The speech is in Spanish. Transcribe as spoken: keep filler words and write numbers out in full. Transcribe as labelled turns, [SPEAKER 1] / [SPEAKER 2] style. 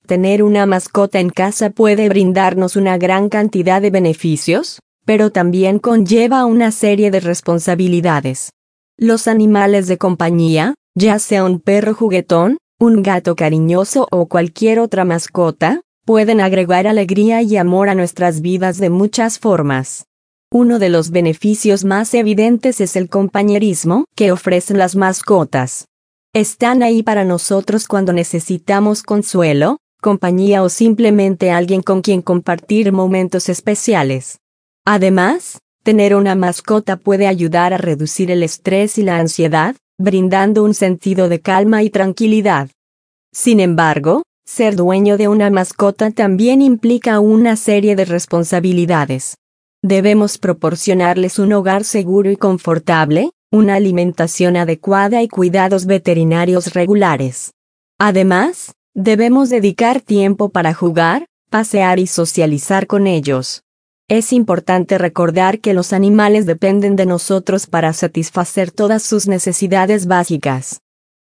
[SPEAKER 1] Tener una mascota en casa puede brindarnos una gran cantidad de beneficios, pero también conlleva una serie de responsabilidades. Los animales de compañía, ya sea un perro juguetón, un gato cariñoso o cualquier otra mascota, pueden agregar alegría y amor a nuestras vidas de muchas formas. Uno de los beneficios más evidentes es el compañerismo que ofrecen las mascotas. Están ahí para nosotros cuando necesitamos consuelo, compañía o simplemente alguien con quien compartir momentos especiales. Además, tener una mascota puede ayudar a reducir el estrés y la ansiedad, brindando un sentido de calma y tranquilidad. Sin embargo, ser dueño de una mascota también implica una serie de responsabilidades. Debemos proporcionarles un hogar seguro y confortable, una alimentación adecuada y cuidados veterinarios regulares. Además, debemos dedicar tiempo para jugar, pasear y socializar con ellos. Es importante recordar que los animales dependen de nosotros para satisfacer todas sus necesidades básicas.